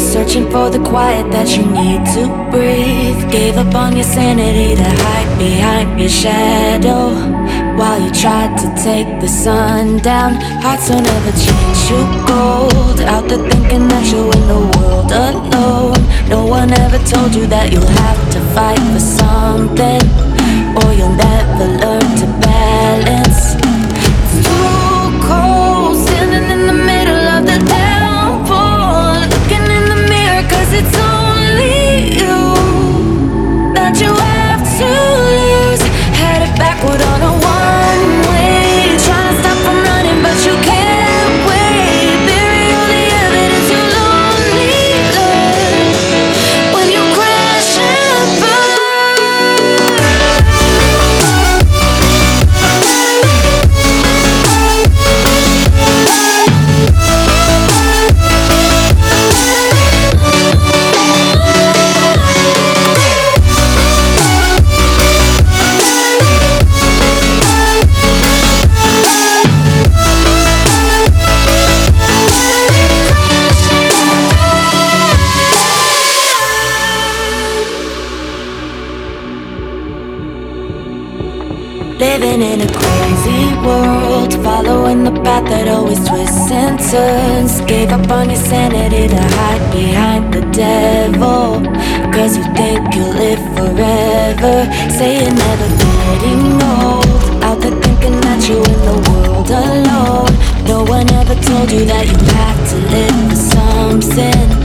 searching for the quiet that you need to breathe. Gave up on your sanity to hide behind your shadow, while you tried to take the sun down. Hearts don't ever change to gold, out there thinking that you're in the world alone. No one ever told you that you'll have to fight for something, or you'll never learn to balance. It's too cold, standing in the middle of the downpour, looking in the mirror, cause it's only you that you have to lose. Headed backward on a one-way, trying to stop from running, but you can't wait. Bury all the evidence, you'll only learn when you crash and burn. Living in a crazy world, following the path that always twists and turns. Gave up on your sanity to hide behind the devil, cause you think you'll live forever. Say you're never getting old, out there thinking that you're in the world alone. No one ever told you that you have to live for something,